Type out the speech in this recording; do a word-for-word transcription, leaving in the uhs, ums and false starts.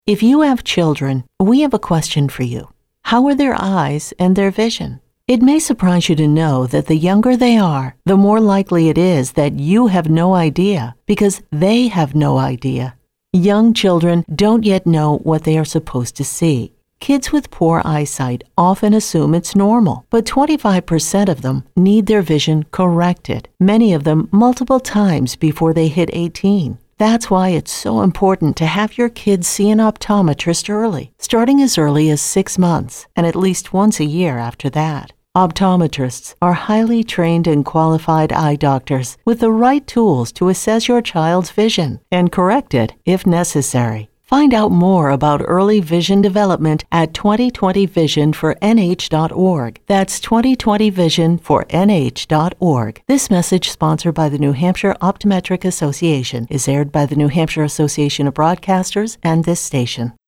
If you have children, we have a question for you. How are their eyes and their vision? It may surprise you to know that the younger they are, the more likely it is that you have no idea because they have no idea. Young children don't yet know what they are supposed to see. Kids with poor eyesight often assume it's normal, but twenty-five percent of them need their vision corrected, many of them multiple times before they hit eighteen. That's why it's so important to have your kids see an optometrist early, starting as early as six months and at least once a year after that. Optometrists are highly trained and qualified eye doctors with the right tools to assess your child's vision and correct it if necessary. Find out more about early vision development at twenty twenty vision for N H dot org. That's twenty twenty vision for N H dot org. This message, sponsored by the New Hampshire Optometric Association, is aired by the New Hampshire Association of Broadcasters and this station.